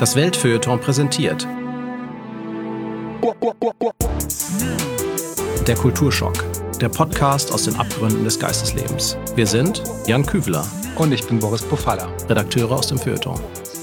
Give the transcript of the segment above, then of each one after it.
Das Weltfeuilleton präsentiert Der Kulturschock, der Podcast aus den Abgründen des Geisteslebens. Wir sind Jan Küveler und ich bin Boris Pofalla, Redakteure aus dem Feuilleton.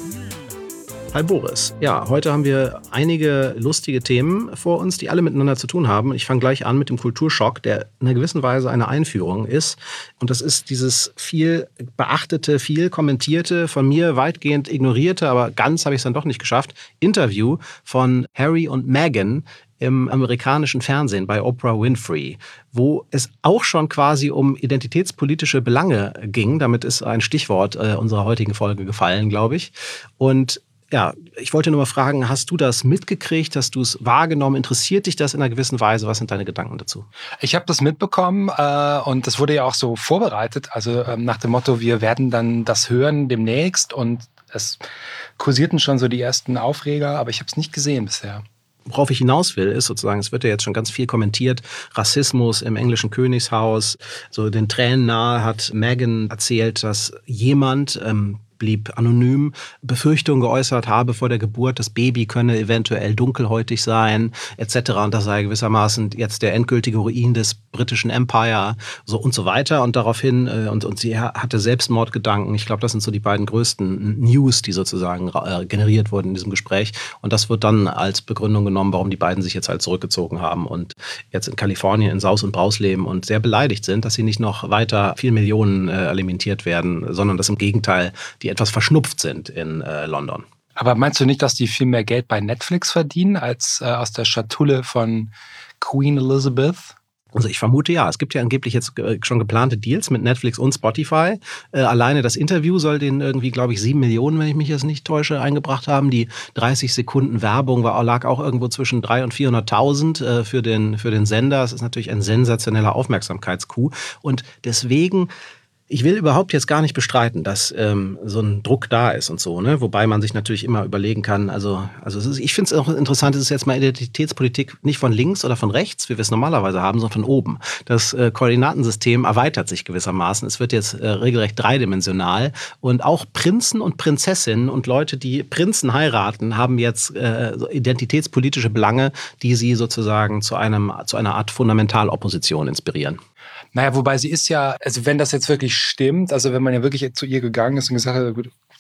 Hi Boris. Ja, heute haben wir einige lustige Themen vor uns, die alle miteinander zu tun haben. Ich fange gleich an mit dem Kulturschock, der in einer gewissen Weise eine Einführung ist. Und das ist dieses viel beachtete, viel kommentierte, von mir weitgehend ignorierte, aber ganz habe ich es dann doch nicht geschafft, Interview von Harry und Meghan im amerikanischen Fernsehen bei Oprah Winfrey, wo es auch schon quasi um identitätspolitische Belange ging. Damit ist ein Stichwort unserer heutigen Folge gefallen, glaube ich. Und ja, ich wollte nur mal fragen, hast du das mitgekriegt? Hast du es wahrgenommen? Interessiert dich das in einer gewissen Weise? Was sind deine Gedanken dazu? Ich habe das mitbekommen und das wurde ja auch so vorbereitet. Also nach dem Motto, wir werden dann das hören demnächst. Und es kursierten schon so die ersten Aufreger, aber ich habe es nicht gesehen bisher. Worauf ich hinaus will, ist sozusagen, es wird ja jetzt schon ganz viel kommentiert, Rassismus im englischen Königshaus. So den Tränen nahe hat Meghan erzählt, dass jemand blieb anonym, Befürchtungen geäußert habe vor der Geburt, das Baby könne eventuell dunkelhäutig sein, etc. Und das sei gewissermaßen jetzt der endgültige Ruin des britischen Empire, so und so weiter. Und daraufhin, und sie hatte Selbstmordgedanken. Ich glaube, das sind so die beiden größten News, die sozusagen generiert wurden in diesem Gespräch. Und das wird dann als Begründung genommen, warum die beiden sich jetzt halt zurückgezogen haben und jetzt in Kalifornien in Saus und Braus leben und sehr beleidigt sind, dass sie nicht noch weiter 4 Millionen alimentiert werden, sondern dass im Gegenteil die etwas verschnupft sind in London. Aber meinst du nicht, dass die viel mehr Geld bei Netflix verdienen als aus der Schatulle von Queen Elizabeth? Also ich vermute ja. Es gibt ja angeblich jetzt schon geplante Deals mit Netflix und Spotify. Alleine das Interview soll denen irgendwie, glaube ich, 7 Millionen, wenn ich mich jetzt nicht täusche, eingebracht haben. Die 30 Sekunden Werbung lag auch irgendwo zwischen 300.000 und 400.000 für den Sender. Das ist natürlich ein sensationeller Aufmerksamkeitscoup. Und deswegen, ich will überhaupt jetzt gar nicht bestreiten, dass so ein Druck da ist und so, ne? Wobei man sich natürlich immer überlegen kann, also ich finde es auch interessant, es ist jetzt mal Identitätspolitik nicht von links oder von rechts, wie wir es normalerweise haben, sondern von oben. Das Koordinatensystem erweitert sich gewissermaßen. Es wird jetzt regelrecht dreidimensional und auch Prinzen und Prinzessinnen und Leute, die Prinzen heiraten, haben jetzt identitätspolitische Belange, die sie sozusagen zu einer Art Fundamentalopposition inspirieren. Naja, wobei sie ist ja, also wenn das jetzt wirklich stimmt, also wenn man ja wirklich zu ihr gegangen ist und gesagt hat,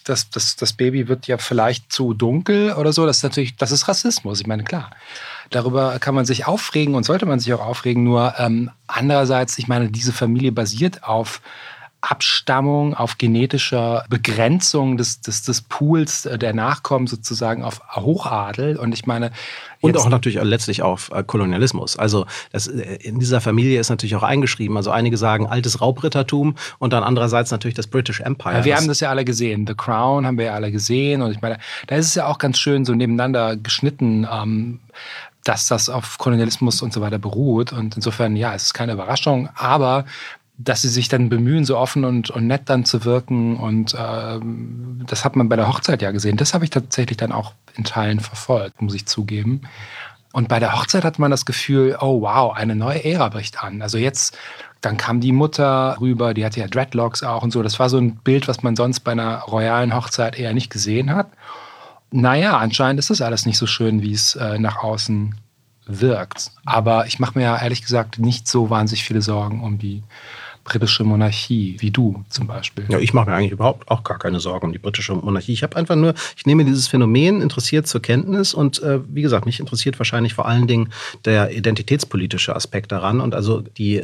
das Baby wird ja vielleicht zu dunkel oder so, das ist Rassismus. Ich meine, klar, darüber kann man sich aufregen und sollte man sich auch aufregen, nur andererseits, ich meine, diese Familie basiert auf Abstammung, auf genetischer Begrenzung des Pools der Nachkommen sozusagen auf Hochadel. Und ich meine, und auch natürlich letztlich auf Kolonialismus. Also in dieser Familie ist natürlich auch eingeschrieben. Also einige sagen altes Raubrittertum und dann andererseits natürlich das British Empire. Ja, wir haben das ja alle gesehen. The Crown haben wir ja alle gesehen. Und ich meine, da ist es ja auch ganz schön so nebeneinander geschnitten, dass das auf Kolonialismus und so weiter beruht. Und insofern, ja, es ist keine Überraschung. Aber dass sie sich dann bemühen, so offen und nett dann zu wirken. Und das hat man bei der Hochzeit ja gesehen. Das habe ich tatsächlich dann auch in Teilen verfolgt, muss ich zugeben. Und bei der Hochzeit hat man das Gefühl, oh wow, eine neue Ära bricht an. Also jetzt, dann kam die Mutter rüber, die hatte ja Dreadlocks auch und so. Das war so ein Bild, was man sonst bei einer royalen Hochzeit eher nicht gesehen hat. Naja, anscheinend ist das alles nicht so schön, wie es nach außen wirkt. Aber ich mache mir ja ehrlich gesagt nicht so wahnsinnig viele Sorgen um die britische Monarchie, wie du zum Beispiel. Ja, ich mache mir eigentlich überhaupt auch gar keine Sorgen um die britische Monarchie. Ich nehme dieses Phänomen interessiert zur Kenntnis und wie gesagt, mich interessiert wahrscheinlich vor allen Dingen der identitätspolitische Aspekt daran und also die,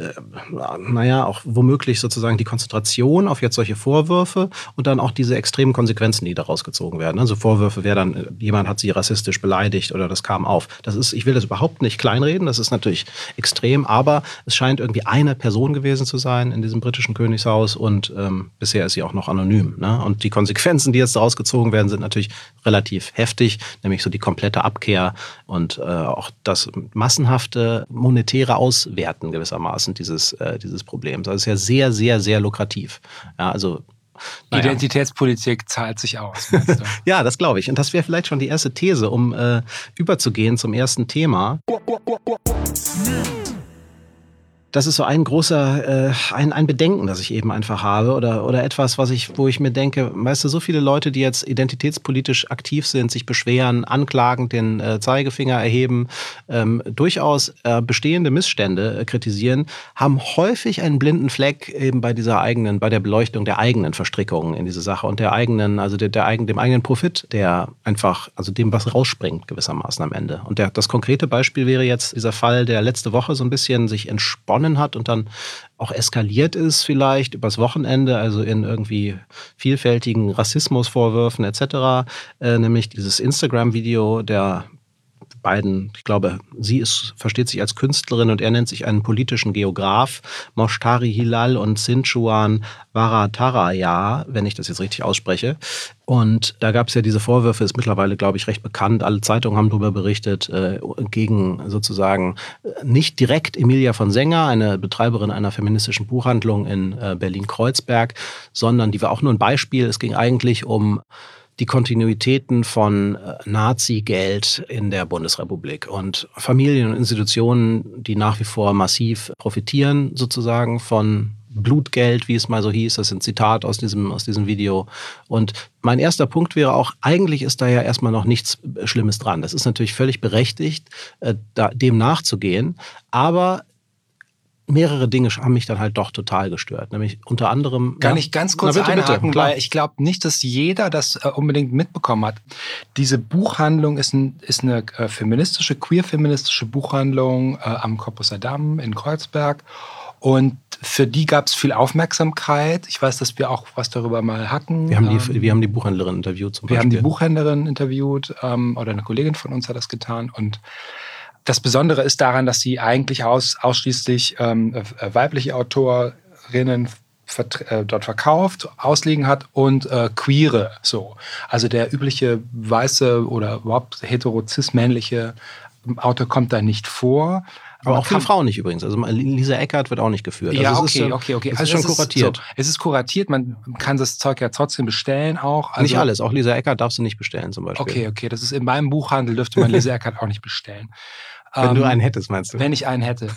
auch womöglich sozusagen die Konzentration auf jetzt solche Vorwürfe und dann auch diese extremen Konsequenzen, die daraus gezogen werden. Also Vorwürfe wäre dann, jemand hat sie rassistisch beleidigt oder das kam auf. Ich will das überhaupt nicht kleinreden, das ist natürlich extrem, aber es scheint irgendwie eine Person gewesen zu sein in diesem britischen Königshaus und bisher ist sie auch noch anonym. Ne? Und die Konsequenzen, die jetzt daraus gezogen werden, sind natürlich relativ heftig, nämlich so die komplette Abkehr und auch das massenhafte monetäre Auswerten gewissermaßen dieses Problems. Das ist ja sehr, sehr, sehr lukrativ. Ja, also Identitätspolitik zahlt sich aus, meinst du? Ja, das glaube ich. Und das wäre vielleicht schon die erste These, um überzugehen zum ersten Thema. das ist so ein großer, ein Bedenken, das ich eben einfach habe oder etwas, wo ich mir denke, weißt du, so viele Leute, die jetzt identitätspolitisch aktiv sind, sich beschweren, anklagen, den Zeigefinger erheben, durchaus bestehende Missstände kritisieren, haben häufig einen blinden Fleck eben bei der Beleuchtung der eigenen Verstrickungen in diese Sache und dem eigenen Profit, der einfach, also dem, was rausspringt gewissermaßen am Ende. Und das konkrete Beispiel wäre jetzt dieser Fall, der letzte Woche so ein bisschen sich entsponnen hat und dann auch eskaliert ist vielleicht übers Wochenende, also in irgendwie vielfältigen Rassismusvorwürfen etc., nämlich dieses Instagram-Video der beiden, ich glaube, versteht sich als Künstlerin und er nennt sich einen politischen Geograf, Moshtari Hilal und Sinchuan Varataraya, wenn ich das jetzt richtig ausspreche. Und da gab es ja diese Vorwürfe, ist mittlerweile, glaube ich, recht bekannt. Alle Zeitungen haben darüber berichtet, gegen sozusagen nicht direkt Emilia von Sänger, eine Betreiberin einer feministischen Buchhandlung in Berlin-Kreuzberg, sondern die war auch nur ein Beispiel. Es ging eigentlich um die Kontinuitäten von Nazi-Geld in der Bundesrepublik und Familien und Institutionen, die nach wie vor massiv profitieren sozusagen von Blutgeld, wie es mal so hieß. Das ist ein Zitat aus diesem Video. Und mein erster Punkt wäre auch, eigentlich ist da ja erstmal noch nichts Schlimmes dran. Das ist natürlich völlig berechtigt, dem nachzugehen. Aber mehrere Dinge haben mich dann halt doch total gestört. Nämlich unter anderem... Kann ich ganz kurz einhaken, weil ich glaube nicht, dass jeder das unbedingt mitbekommen hat. Diese Buchhandlung ist eine queer-feministische Buchhandlung am Corpus Damm in Kreuzberg. Und für die gab es viel Aufmerksamkeit. Ich weiß, dass wir auch was darüber mal hatten. Wir haben die Buchhändlerin interviewt zum Beispiel. Wir haben die Buchhändlerin interviewt oder eine Kollegin von uns hat das getan. Und das Besondere ist daran, dass sie eigentlich ausschließlich weibliche Autorinnen dort verkauft, auslegen hat und queere. So. Also der übliche weiße oder überhaupt hetero-cis-männliche Autor kommt da nicht vor. Aber auch viele Frauen nicht übrigens. Also Lisa Eckert wird auch nicht geführt. Ja, also okay. Es ist schon kuratiert. Es ist kuratiert, man kann das Zeug ja trotzdem bestellen auch. Also nicht alles, auch Lisa Eckert darfst du nicht bestellen zum Beispiel. Okay, das ist in meinem Buchhandel dürfte man Lisa Eckert auch nicht bestellen. Wenn du einen hättest, meinst du? Wenn ich einen hätte.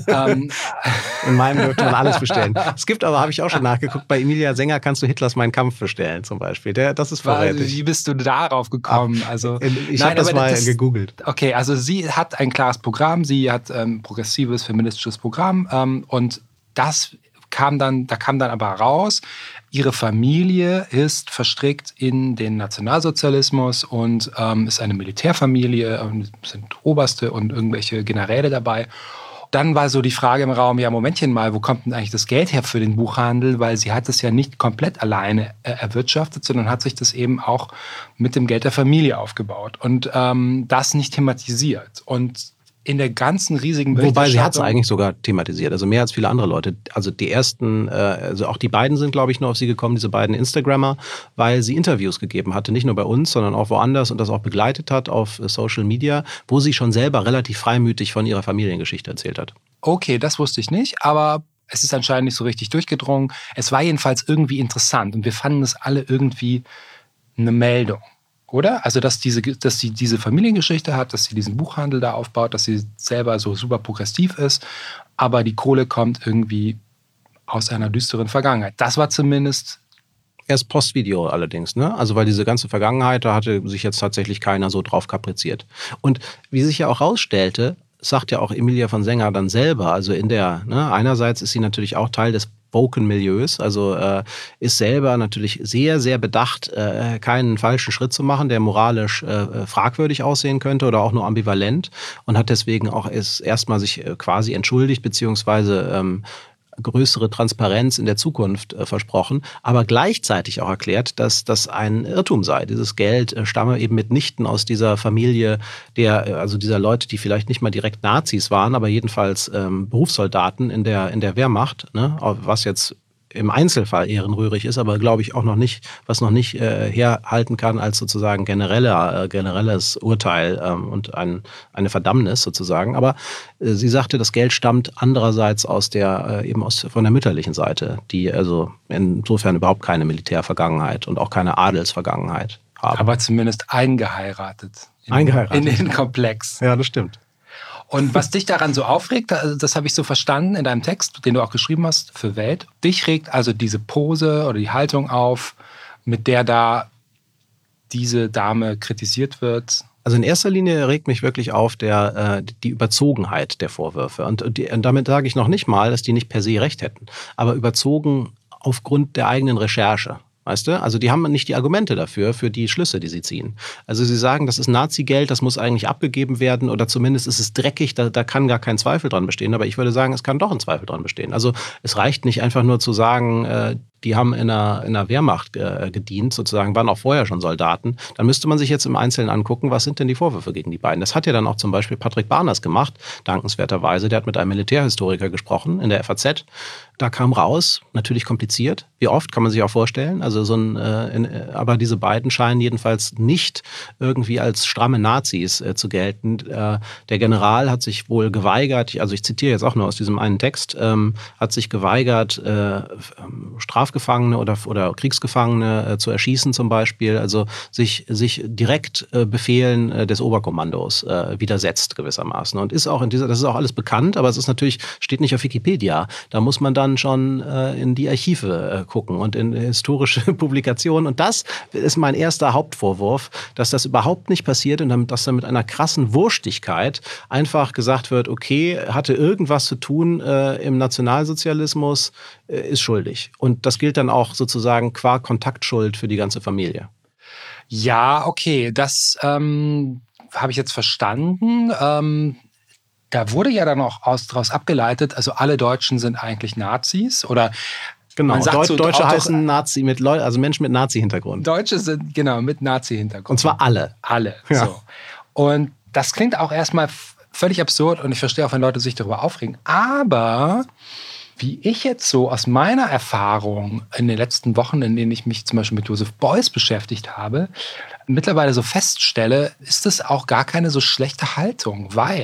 In meinem dürfte man alles bestellen. Es gibt aber, habe ich auch schon nachgeguckt, bei Emilia Sänger kannst du Hitlers Mein Kampf bestellen zum Beispiel. Das ist verrätlich. Wie bist du darauf gekommen? Ich habe das mal gegoogelt. Okay, also sie hat ein klares Programm, sie hat ein progressives, feministisches Programm und da kam dann aber raus, ihre Familie ist verstrickt in den Nationalsozialismus und ist eine Militärfamilie, sind Oberste und irgendwelche Generäle dabei. Dann war so die Frage im Raum, ja Momentchen mal, wo kommt denn eigentlich das Geld her für den Buchhandel? Weil sie hat es ja nicht komplett alleine erwirtschaftet, sondern hat sich das eben auch mit dem Geld der Familie aufgebaut und das nicht thematisiert. Und in der ganzen riesigen Wobei sie hat es eigentlich sogar thematisiert, also mehr als viele andere Leute. Also die ersten, also auch die beiden sind, glaube ich, nur auf sie gekommen, diese beiden Instagrammer, weil sie Interviews gegeben hatte, nicht nur bei uns, sondern auch woanders und das auch begleitet hat auf Social Media, wo sie schon selber relativ freimütig von ihrer Familiengeschichte erzählt hat. Okay, das wusste ich nicht, aber es ist anscheinend nicht so richtig durchgedrungen. Es war jedenfalls irgendwie interessant und wir fanden es alle irgendwie eine Meldung. Oder? Also, dass sie diese Familiengeschichte hat, dass sie diesen Buchhandel da aufbaut, dass sie selber so super progressiv ist, aber die Kohle kommt irgendwie aus einer düsteren Vergangenheit. Das war zumindest... Erst Postvideo allerdings, ne? Also, weil diese ganze Vergangenheit, da hatte sich jetzt tatsächlich keiner so drauf kapriziert. Und wie sich ja auch rausstellte, sagt ja auch Emilia von Sänger dann selber, also einerseits ist sie natürlich auch Teil des Woken-Milieus, also ist selber natürlich sehr, sehr bedacht, keinen falschen Schritt zu machen, der moralisch fragwürdig aussehen könnte oder auch nur ambivalent und hat deswegen auch erstmal sich quasi entschuldigt, beziehungsweise größere Transparenz in der Zukunft versprochen, aber gleichzeitig auch erklärt, dass das ein Irrtum sei. Dieses Geld stamme eben mitnichten aus dieser Familie also dieser Leute, die vielleicht nicht mal direkt Nazis waren, aber jedenfalls Berufssoldaten in der Wehrmacht, ne? Was jetzt im Einzelfall ehrenrührig ist, aber glaube ich auch noch nicht, was noch nicht herhalten kann als sozusagen generelles Urteil und eine Verdammnis sozusagen. Aber sie sagte, das Geld stammt andererseits von der mütterlichen Seite, die also insofern überhaupt keine Militärvergangenheit und auch keine Adelsvergangenheit haben. Aber zumindest eingeheiratet. In den Komplex. Ja, das stimmt. Und was dich daran so aufregt, das habe ich so verstanden in deinem Text, den du auch geschrieben hast für Welt. Dich regt also diese Pose oder die Haltung auf, mit der da diese Dame kritisiert wird. Also in erster Linie regt mich wirklich auf die Überzogenheit der Vorwürfe. Und damit sage ich noch nicht mal, dass die nicht per se recht hätten, aber überzogen aufgrund der eigenen Recherche. Weißt du? Also die haben nicht die Argumente dafür, für die Schlüsse, die sie ziehen. Also sie sagen, das ist Nazi-Geld, das muss eigentlich abgegeben werden oder zumindest ist es dreckig, da kann gar kein Zweifel dran bestehen. Aber ich würde sagen, es kann doch ein Zweifel dran bestehen. Also es reicht nicht einfach nur zu sagen, die haben in einer Wehrmacht gedient, sozusagen, waren auch vorher schon Soldaten. Dann müsste man sich jetzt im Einzelnen angucken, was sind denn die Vorwürfe gegen die beiden. Das hat ja dann auch zum Beispiel Patrick Barners gemacht, dankenswerterweise. Der hat mit einem Militärhistoriker gesprochen in der FAZ. Da kam raus, natürlich kompliziert, wie oft, kann man sich auch vorstellen. Also aber diese beiden scheinen jedenfalls nicht irgendwie als stramme Nazis zu gelten. Der General hat sich wohl geweigert, also ich zitiere jetzt auch nur aus diesem einen Text, hat sich geweigert, Strafgefangene oder Kriegsgefangene zu erschießen zum Beispiel, also sich direkt Befehlen des Oberkommandos widersetzt gewissermaßen. Und ist auch das ist auch alles bekannt, aber es ist natürlich, steht nicht auf Wikipedia. Da muss man dann schon in die Archive gucken und in historische Publikationen. Und das ist mein erster Hauptvorwurf, dass das überhaupt nicht passiert und dass da mit einer krassen Wurstigkeit einfach gesagt wird, okay, hatte irgendwas zu tun im Nationalsozialismus, ist schuldig. Und das gilt dann auch sozusagen qua Kontaktschuld für die ganze Familie. Ja, okay, das habe ich jetzt verstanden. Da wurde ja dann auch daraus abgeleitet, also alle Deutschen sind eigentlich Nazis oder genau, Deutsche heißen Nazi also Menschen mit Nazi-Hintergrund. Deutsche sind, genau, mit Nazi-Hintergrund. Und zwar alle. Alle, ja. So. Und das klingt auch erstmal völlig absurd und ich verstehe auch, wenn Leute sich darüber aufregen. Aber wie ich jetzt so aus meiner Erfahrung in den letzten Wochen, in denen ich mich zum Beispiel mit Joseph Beuys beschäftigt habe, mittlerweile so feststelle, ist es auch gar keine so schlechte Haltung, weil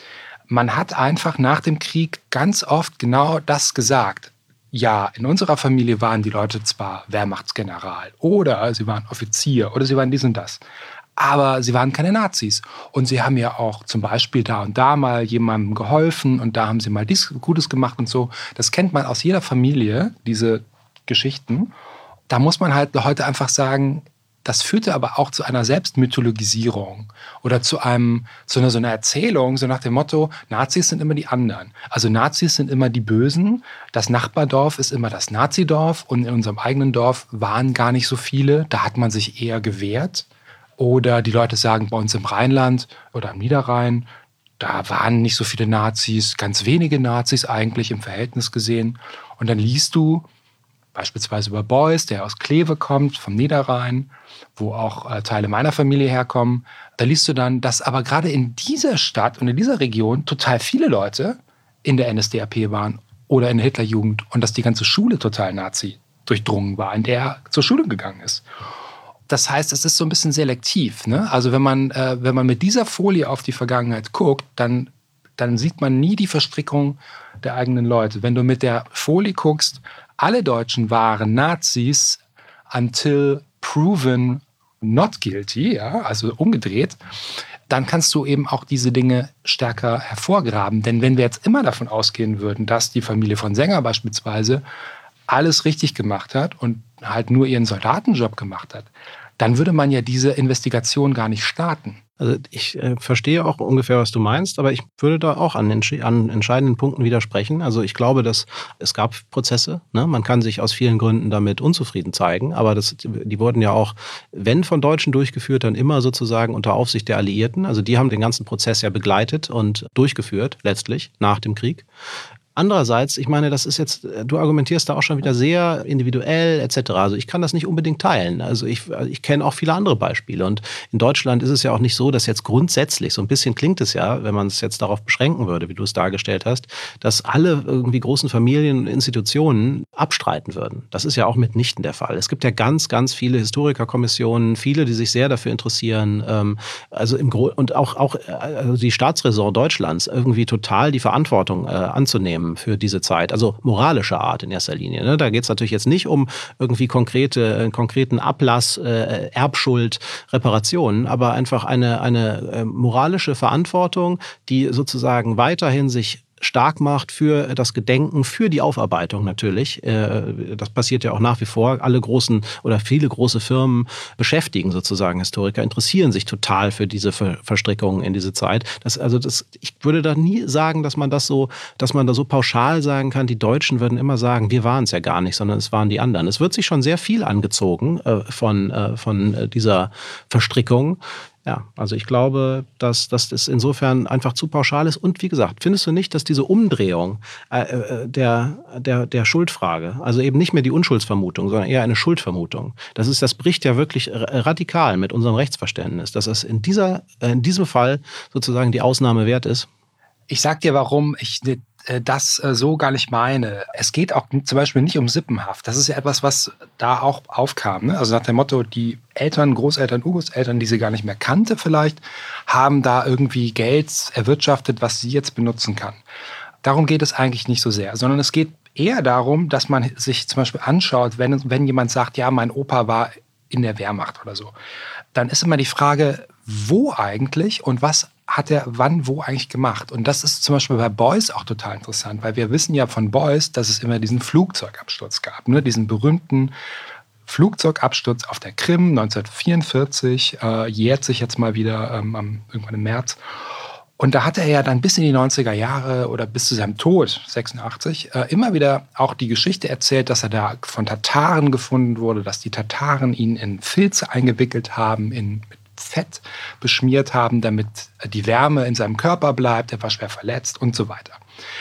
man hat einfach nach dem Krieg ganz oft genau das gesagt. Ja, in unserer Familie waren die Leute zwar Wehrmachtsgeneral oder sie waren Offizier oder sie waren dies und das, aber sie waren keine Nazis. Und sie haben ja auch zum Beispiel da und da mal jemandem geholfen und da haben sie mal dies Gutes gemacht und so. Das kennt man aus jeder Familie, diese Geschichten. Da muss man halt heute einfach sagen, das führte aber auch zu einer Selbstmythologisierung oder zu so einer Erzählung, so nach dem Motto, Nazis sind immer die anderen. Also Nazis sind immer die Bösen, das Nachbardorf ist immer das Nazidorf und in unserem eigenen Dorf waren gar nicht so viele, da hat man sich eher gewehrt. Oder die Leute sagen, bei uns im Rheinland oder am Niederrhein, da waren nicht so viele Nazis, ganz wenige Nazis eigentlich im Verhältnis gesehen. Und dann liest du beispielsweise über Beuys, der aus Kleve kommt, vom Niederrhein, wo auch Teile meiner Familie herkommen. Da liest du dann, dass aber gerade in dieser Stadt und in dieser Region total viele Leute in der NSDAP waren oder in der Hitlerjugend und dass die ganze Schule total Nazi durchdrungen war, in der er zur Schule gegangen ist. Das heißt, es ist so ein bisschen selektiv, ne? Also wenn man mit dieser Folie auf die Vergangenheit guckt, dann sieht man nie die Verstrickung der eigenen Leute. Wenn du mit der Folie guckst, alle Deutschen waren Nazis until proven not guilty, ja, also umgedreht, dann kannst du eben auch diese Dinge stärker hervorgraben. Denn wenn wir jetzt immer davon ausgehen würden, dass die Familie von Sänger beispielsweise alles richtig gemacht hat und halt nur ihren Soldatenjob gemacht hat, dann würde man ja diese Investigation gar nicht starten. Also ich verstehe auch ungefähr, was du meinst, aber ich würde da auch an entscheidenden Punkten widersprechen. Also ich glaube, dass es gab Prozesse, ne? Man kann sich aus vielen Gründen damit unzufrieden zeigen, aber die wurden ja auch, wenn von Deutschen durchgeführt, dann immer sozusagen unter Aufsicht der Alliierten. Also die haben den ganzen Prozess ja begleitet und durchgeführt, letztlich, nach dem Krieg. Andererseits, ich meine, das ist jetzt, du argumentierst da auch schon wieder sehr individuell etc. Also ich kann das nicht unbedingt teilen. Also ich kenne auch viele andere Beispiele. Und in Deutschland ist es ja auch nicht so, dass jetzt grundsätzlich, so ein bisschen klingt es ja, wenn man es jetzt darauf beschränken würde, wie du es dargestellt hast, dass alle irgendwie großen Familien und Institutionen abstreiten würden. Das ist ja auch mitnichten der Fall. Es gibt ja ganz, ganz viele Historikerkommissionen, viele, die sich sehr dafür interessieren. Also und auch also die Staatsräson Deutschlands irgendwie total die Verantwortung anzunehmen für diese Zeit. Also moralischer Art in erster Linie. Ne? Da geht es natürlich jetzt nicht um irgendwie konkreten Ablass, Erbschuld, Reparationen, aber einfach eine moralische Verantwortung, die sozusagen weiterhin sich stark macht für das Gedenken, für die Aufarbeitung natürlich. Das passiert ja auch nach wie vor. Alle großen oder viele große Firmen beschäftigen sozusagen Historiker, interessieren sich total für diese Verstrickungen in diese Zeit. Ich würde da nie sagen, dass man da so pauschal sagen kann, die Deutschen würden immer sagen, wir waren es ja gar nicht, sondern es waren die anderen. Es wird sich schon sehr viel angezogen von dieser Verstrickung. Ja, also ich glaube, dass das insofern einfach zu pauschal ist. Und wie gesagt, findest du nicht, dass diese Umdrehung der Schuldfrage, also eben nicht mehr die Unschuldsvermutung, sondern eher eine Schuldvermutung, das bricht ja wirklich radikal mit unserem Rechtsverständnis, dass es in diesem Fall sozusagen die Ausnahme wert ist? Ich sag dir, warum ich das so gar nicht meine. Es geht auch zum Beispiel nicht um Sippenhaft. Das ist ja etwas, was da auch aufkam. Ne? Also nach dem Motto, die Eltern, Großeltern, Urgroßeltern, die sie gar nicht mehr kannte vielleicht, haben da irgendwie Geld erwirtschaftet, was sie jetzt benutzen kann. Darum geht es eigentlich nicht so sehr, sondern es geht eher darum, dass man sich zum Beispiel anschaut, wenn jemand sagt, ja, mein Opa war in der Wehrmacht oder so, dann ist immer die Frage, wo eigentlich und was hat er wann wo eigentlich gemacht? Und das ist zum Beispiel bei Beuys auch total interessant, weil wir wissen ja von Beuys, dass es immer diesen Flugzeugabsturz gab, ne? Diesen berühmten Flugzeugabsturz auf der Krim 1944, jährt sich jetzt mal wieder irgendwann im März. Und da hatte er ja dann bis in die 90er Jahre oder bis zu seinem Tod, 86, immer wieder auch die Geschichte erzählt, dass er da von Tataren gefunden wurde, dass die Tataren ihn in Filze eingewickelt haben, mit Fett beschmiert haben, damit die Wärme in seinem Körper bleibt, er war schwer verletzt und so weiter.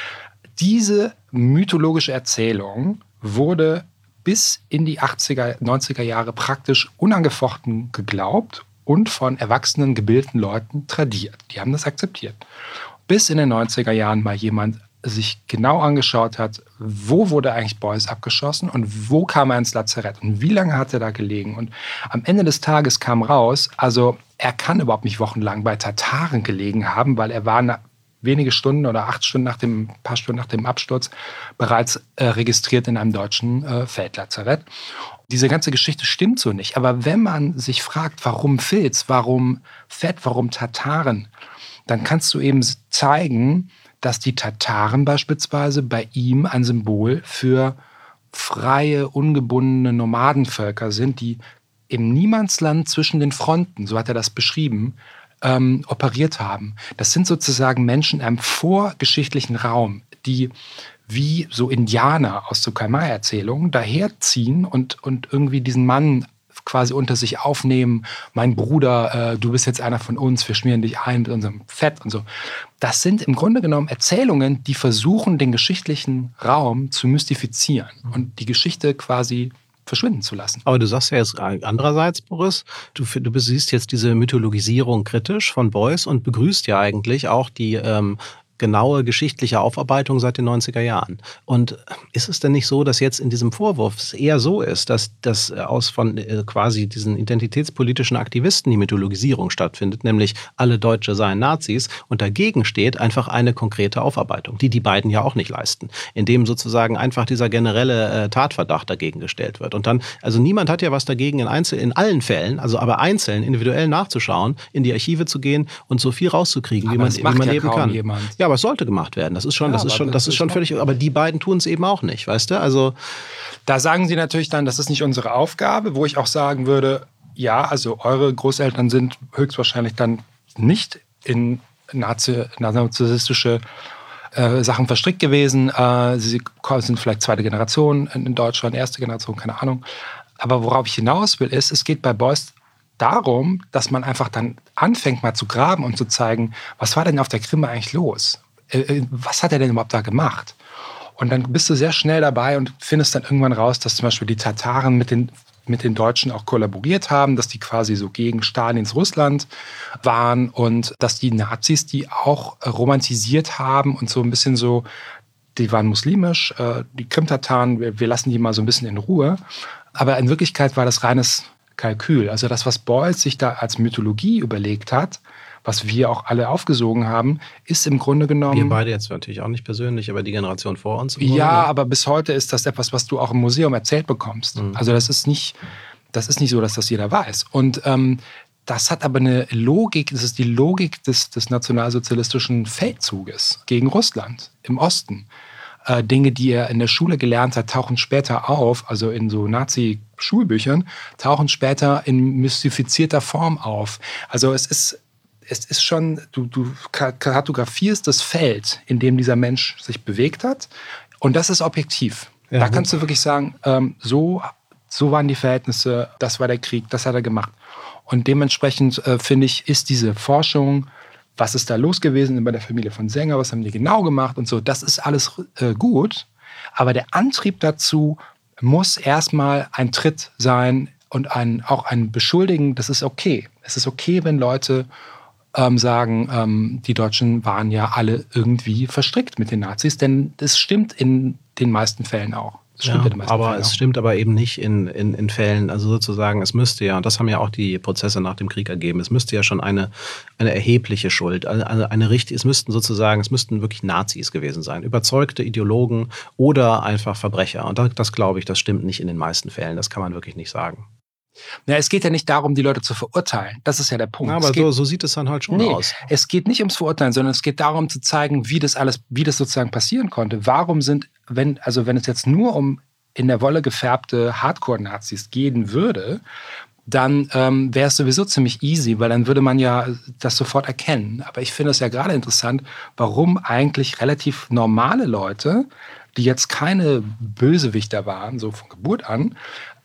Diese mythologische Erzählung wurde bis in die 80er, 90er Jahre praktisch unangefochten geglaubt und von erwachsenen, gebildeten Leuten tradiert. Die haben das akzeptiert. Bis in den 90er Jahren mal jemand sich genau angeschaut hat, wo wurde eigentlich Beuys abgeschossen und wo kam er ins Lazarett und wie lange hat er da gelegen. Und am Ende des Tages kam raus, also er kann überhaupt nicht wochenlang bei Tataren gelegen haben, weil er war wenige Stunden oder 8 Stunden ein paar Stunden nach dem Absturz bereits registriert in einem deutschen Feldlazarett. Diese ganze Geschichte stimmt so nicht. Aber wenn man sich fragt, warum Filz, warum Fett, warum Tataren, dann kannst du eben zeigen, dass die Tataren beispielsweise bei ihm ein Symbol für freie, ungebundene Nomadenvölker sind, die im Niemandsland zwischen den Fronten, so hat er das beschrieben, operiert haben. Das sind sozusagen Menschen in einem vorgeschichtlichen Raum, die wie so Indianer aus so Karl-May-Erzählungen daherziehen und irgendwie diesen Mann quasi unter sich aufnehmen, mein Bruder, du bist jetzt einer von uns, wir schmieren dich ein mit unserem Fett und so. Das sind im Grunde genommen Erzählungen, die versuchen, den geschichtlichen Raum zu mystifizieren und die Geschichte quasi verschwinden zu lassen. Aber du sagst ja jetzt andererseits, Boris, du siehst jetzt diese Mythologisierung kritisch von Beuys und begrüßt ja eigentlich auch die genaue geschichtliche Aufarbeitung seit den 90er Jahren. Und ist es denn nicht so, dass jetzt in diesem Vorwurf es eher so ist, dass von quasi diesen identitätspolitischen Aktivisten die Mythologisierung stattfindet, nämlich alle Deutsche seien Nazis, und dagegen steht einfach eine konkrete Aufarbeitung, die beiden ja auch nicht leisten, indem sozusagen einfach dieser generelle Tatverdacht dagegen gestellt wird. Und dann, also niemand hat ja was dagegen, in allen Fällen, also aber einzeln, individuell nachzuschauen, in die Archive zu gehen und so viel rauszukriegen, wie man eben kann. Jemand. Ja, aber es sollte gemacht werden. Das ist schon völlig, aber die beiden tun es eben auch nicht, weißt du? Also da sagen sie natürlich dann, das ist nicht unsere Aufgabe, wo ich auch sagen würde, ja, also eure Großeltern sind höchstwahrscheinlich dann nicht in narzisstische Sachen verstrickt gewesen. Sie sind vielleicht zweite Generation in Deutschland, erste Generation, keine Ahnung. Aber worauf ich hinaus will, ist, es geht bei Beuys darum, dass man einfach dann anfängt mal zu graben und zu zeigen, was war denn auf der Krim eigentlich los? Was hat er denn überhaupt da gemacht? Und dann bist du sehr schnell dabei und findest dann irgendwann raus, dass zum Beispiel die Tataren mit den Deutschen auch kollaboriert haben, dass die quasi so gegen Stalins Russland waren und dass die Nazis die auch romantisiert haben und so ein bisschen so, die waren muslimisch, die Krim-Tataren, wir lassen die mal so ein bisschen in Ruhe. Aber in Wirklichkeit war das reines Kalkül. Also das, was Beuys sich da als Mythologie überlegt hat, was wir auch alle aufgesogen haben, ist im Grunde genommen... Wir beide jetzt natürlich auch nicht persönlich, aber die Generation vor uns. Ja, aber bis heute ist das etwas, was du auch im Museum erzählt bekommst. Also das ist nicht so, dass das jeder weiß. Und das hat aber eine Logik, das ist die Logik des nationalsozialistischen Feldzuges gegen Russland im Osten. Dinge, die er in der Schule gelernt hat, tauchen später auf, also in so Nazi-Schulbüchern, tauchen später in mystifizierter Form auf. Also es ist schon, du kartografierst das Feld, in dem dieser Mensch sich bewegt hat, und das ist objektiv. Ja, da kannst du wirklich sagen, so waren die Verhältnisse, das war der Krieg, das hat er gemacht. Und dementsprechend, finde ich, ist diese Forschung, was ist da los gewesen bei der Familie von Sänger, was haben die genau gemacht und so, das ist alles gut. Aber der Antrieb dazu muss erstmal ein Tritt sein und auch ein Beschuldigen, das ist okay. Es ist okay, wenn Leute sagen, die Deutschen waren ja alle irgendwie verstrickt mit den Nazis, denn es stimmt in den meisten Fällen auch. Es stimmt aber eben nicht in Fällen, also sozusagen, es müsste ja, und das haben ja auch die Prozesse nach dem Krieg ergeben, es müsste ja schon eine erhebliche Schuld, also es müssten wirklich Nazis gewesen sein, überzeugte Ideologen oder einfach Verbrecher. Und das glaube ich, das stimmt nicht in den meisten Fällen, das kann man wirklich nicht sagen. Ja, es geht ja nicht darum, die Leute zu verurteilen. Das ist ja der Punkt. Ja, aber so sieht es dann halt schon aus. Es geht nicht ums Verurteilen, sondern es geht darum zu zeigen, wie das sozusagen passieren konnte. Warum wenn es jetzt nur um in der Wolle gefärbte Hardcore-Nazis gehen würde, dann wäre es sowieso ziemlich easy, weil dann würde man ja das sofort erkennen. Aber ich finde es ja gerade interessant, warum eigentlich relativ normale Leute, die jetzt keine Bösewichter waren, so von Geburt an,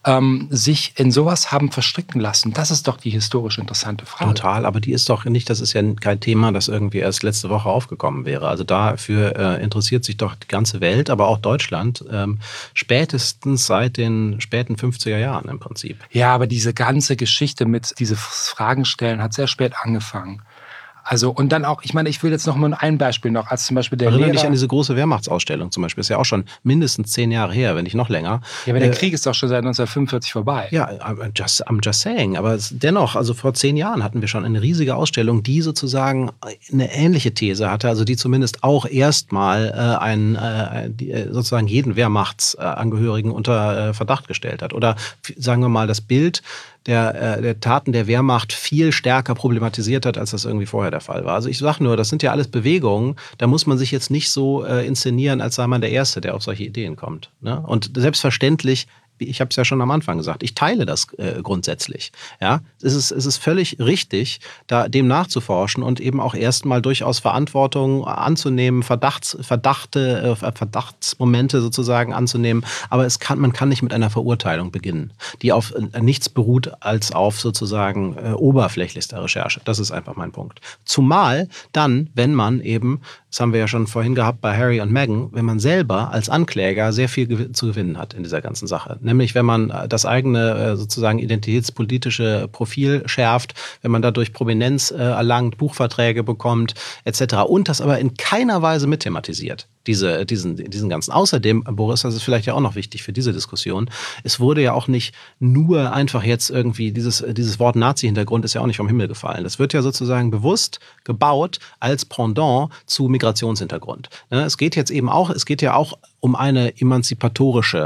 sich in sowas haben verstricken lassen. Das ist doch die historisch interessante Frage. Total, aber die ist doch nicht, das ist ja kein Thema, das irgendwie erst letzte Woche aufgekommen wäre. Also dafür interessiert sich doch die ganze Welt, aber auch Deutschland, spätestens seit den späten 50er Jahren im Prinzip. Ja, aber diese ganze Geschichte mit diese Fragen stellen hat sehr spät angefangen. Also, und dann auch, ich meine, ich will jetzt noch mal ein Beispiel noch, als zum Beispiel der Erinnere dich an diese große Wehrmachtsausstellung zum Beispiel, ist ja auch schon mindestens 10 Jahre her, wenn nicht noch länger. Ja, aber der Krieg ist doch schon seit 1945 vorbei. Ja, I'm just saying, aber dennoch, also vor 10 Jahren hatten wir schon eine riesige Ausstellung, die sozusagen eine ähnliche These hatte, also die zumindest auch erstmal sozusagen jeden Wehrmachtsangehörigen unter Verdacht gestellt hat. Oder sagen wir mal, das Bild der Taten der Wehrmacht viel stärker problematisiert hat, als das irgendwie vorher der Fall war. Also ich sage nur, das sind ja alles Bewegungen, da muss man sich jetzt nicht so inszenieren, als sei man der Erste, der auf solche Ideen kommt. Ne? Und selbstverständlich, ich habe es ja schon am Anfang gesagt, ich teile das grundsätzlich. Ja? Es ist völlig richtig, dem nachzuforschen und eben auch erstmal durchaus Verantwortung anzunehmen, Verdachtsmomente sozusagen anzunehmen. Aber man kann nicht mit einer Verurteilung beginnen, die auf nichts beruht als auf sozusagen oberflächlichster Recherche. Das ist einfach mein Punkt. Zumal dann, wenn man eben, das haben wir ja schon vorhin gehabt bei Harry und Meghan, wenn man selber als Ankläger sehr viel zu gewinnen hat in dieser ganzen Sache. Nämlich, wenn man das eigene sozusagen identitätspolitische Profil schärft, wenn man dadurch Prominenz erlangt, Buchverträge bekommt, etc. Und das aber in keiner Weise mitthematisiert. Diesen ganzen. Außerdem, Boris, das ist vielleicht ja auch noch wichtig für diese Diskussion, es wurde ja auch nicht nur einfach jetzt irgendwie, dieses Wort Nazi-Hintergrund ist ja auch nicht vom Himmel gefallen. Das wird ja sozusagen bewusst gebaut als Pendant zu Migrationshintergrund. Es geht ja auch um einen emanzipatorischen